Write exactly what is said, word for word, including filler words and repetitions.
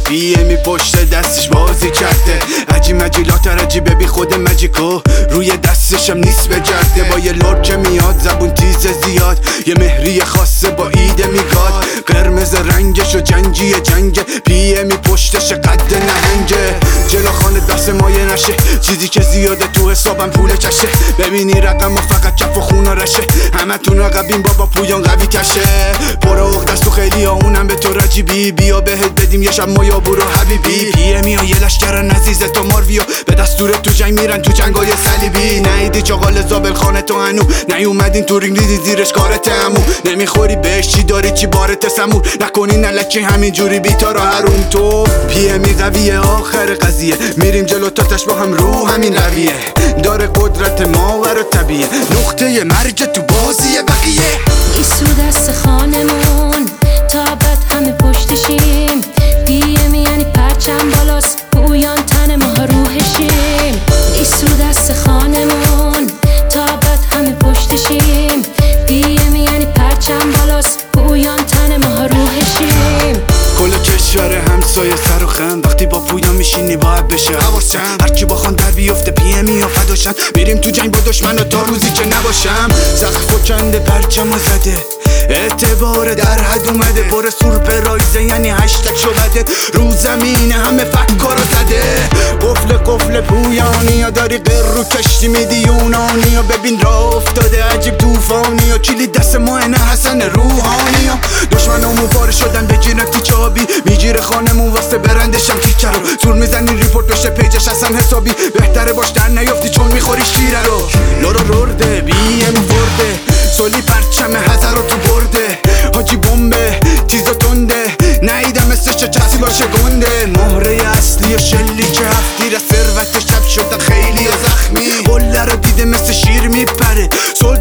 پی امی پشت دستش بازی کرده، عجی مجیلات عجیبه بی خود مجیکو روی دستشم نیست بجرده. با یه لور که میاد زبون تیز زیاد، یه مهری خاصه با ایده میگاد، قرمز رنگش و جنگی جنگه، پی امی پشتش قد نهنگه. جلو خانه دست مایه نشه، چیزی که زیاده تو حسابم پول چشه. ببینی رقم و فقط کف و خون و رشه، همه تون رقبین بابا پویان قوی کشه. پر اغدست تو خیلی ها اونم به تو رجیبی، بیا بهت بدیم یه شب ما یا برو حبیبی. پی امی ها یه لشکرن عزیز تو مارویو، به دستور تو جنگ میرن تو جنگای صلیبی. نیدی چاقال زابل خانه تو هنو، نیومدین تو رینگ دیدی زیرش کارت همو. نمیخوری بهش چی داری چی بارت سمور، نکنی نلکی همینجوری بیتا را هرون. تو پی امی قویه آخر قضیه، میریم جلو تاتش با هم رو همین رویه. داره قدرت ماور و طبیعه، نقطه مرگ تو بازی بقیه. ایسو دست خانمون تا بد همه پشتشیم، پی امی یعنی پرچم بالاست، پویان تن ما روحشیم. ایسو دست خانمون تا بد همه پشتشیم، پی امی یعنی پرچم بالاست، پویان تن ما روحشیم. کل کشور همسایه سر و خم، وقتی با پویان میشینی باید بشه حواسم. هرکی با خان در بیفته پی امی ها فداشن، میریم تو جنگ با دشمن و تا روزی که نباشم. سقف و کنده پرچم و زده، اعتبار در حد اومده. پر سورپ رایزه یعنی هشتگ شو بده، رو زمین همه فکر رو زده. قفل قفل پویانی ها داری غیر رو کشتی میدی یونانی ها. ببین را افتاده عجیب توفانی ها، کلی دست ما نه حسن روحانی ها. دشمنامون پاره شدن بگیرن تو چابی، میگیره خانمون واسه برندشم تیکه رو. زور میزنی ریپورت بشه پیجش اصلا حسابی، بهتره باش در نیافتی چون میخوری شیره رو. لورو ررده بی امی ورده، سولی پرچم هزر رو تو برده. حاجی بمبه چیزا تنده، نیدم مثل چه کسی باشه گنده. مهره اصلی شلی که هفتی را ثروت شب شده خیلی زخمی، قله رو دیده مثل شیر میپره.